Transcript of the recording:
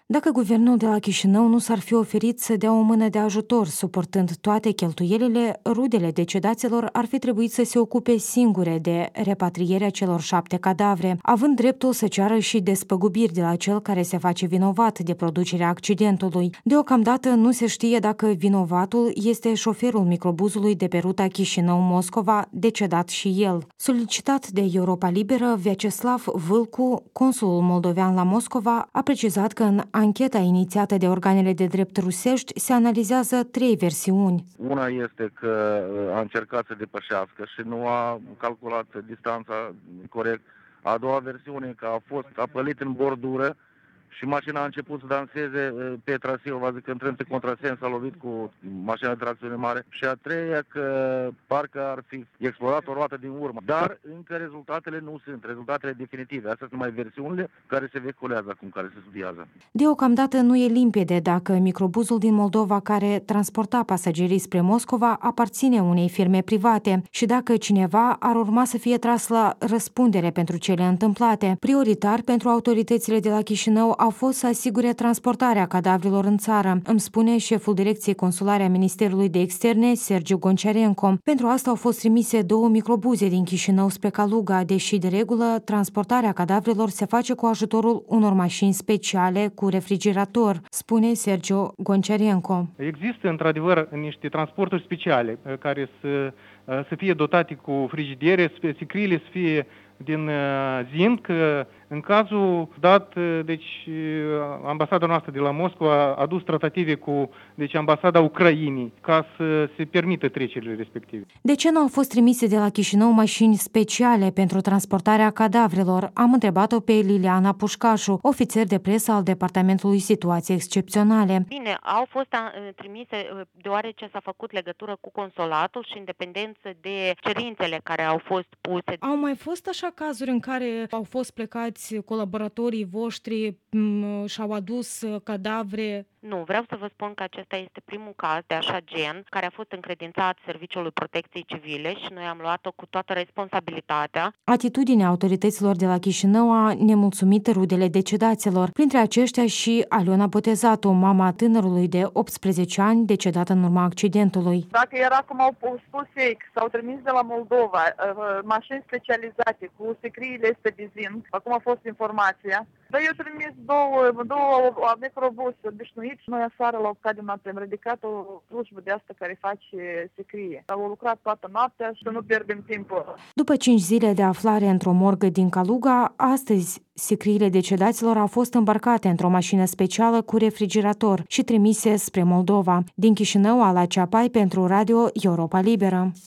Dacă guvernul de la Chișinău nu s-ar fi oferit să dea o mână de ajutor, suportând toate cheltuielile, rudele decedaților ar fi trebuit să se ocupe singure de repatrierea celor 7 cadavre, având dreptul să ceară și despăgubiri de la cel care se face vinovat de producerea accidentului. Deocamdată nu se știe dacă vinovatul este șoferul microbuzului de pe ruta Chișinău-Moscova, decedat și el. Solicitat de Europa Liberă, Vyacheslav Vâlcu, consulul moldovean la Moscova, a precizat că în ancheta inițiată de organele de drept rusești se analizează 3 versiuni. Una este că a încercat să depășească și nu a calculat distanța corect. A doua versiune că a pălit în bordură și mașina a început să danseze pe traseu, vă zic, întrând pe contrasens, a lovit cu mașina de tracțiune mare. Și a treia că parcă ar fi explodat o roată din urmă. Dar încă rezultatele nu sunt, rezultatele definitive. Astea sunt numai versiunile care se vehiculează acum, care se studiază. Deocamdată nu e limpede dacă microbuzul din Moldova care transporta pasagerii spre Moscova aparține unei firme private și dacă cineva ar urma să fie tras la răspundere pentru cele întâmplate. Prioritar pentru autoritățile de la Chișinău a fost să asigure transportarea cadavrelor în țară, îmi spune șeful Direcției Consulare a Ministerului de Externe, Sergiu Gonciarenko. Pentru asta au fost trimise 2 microbuze din Chișinău spre Kaluga, deși de regulă transportarea cadavrelor se face cu ajutorul unor mașini speciale cu refrigerator, spune Sergiu Gonciarenko. Există într-adevăr niște transporturi speciale care să fie dotate cu frigidiere, sicriile să fie din zinc. În cazul dat, deci ambasada noastră de la Moscova a dus tratative cu ambasada Ucrainei ca să se permită trecerile respective. De ce nu au fost trimise de la Chișinău mașini speciale pentru transportarea cadavrelor? Am întrebat-o pe Liliana Pușcașu, ofițer de presă al Departamentului Situații Excepționale. Bine, au fost trimise deoarece s-a făcut legătură cu consulatul și în dependență de cerințele care au fost puse. Au mai fost așa cazuri în care au fost plecați colaboratorii voștri și au adus cadavre? Nu, vreau să vă spun că acesta este primul caz de așa gen care a fost încredințat Serviciului Protecției Civile și noi am luat-o cu toată responsabilitatea. Atitudinea autorităților de la Chișinău a nemulțumit rudele decedaților, printre aceștia și Aliona Botezatu, mama tânărului de 18 ani decedat în urma accidentului. Dacă era cum au spus ei, că s-au trimis de la Moldova mașini specializate cu sicriile este de zinc, acum a fost informația, dar eu trimis două microbuse obișnuit. Noi aseară la 8 de noapte am ridicat o slujbă de asta care face sicrie. Au lucrat toată noaptea și să nu pierdem timpul. După 5 zile de aflare într-o morgă din Kaluga, astăzi sicriile decedaților au fost îmbarcate într-o mașină specială cu refrigerator și trimise spre Moldova. Din Chișinău, Ala Ceapai pentru Radio Europa Liberă.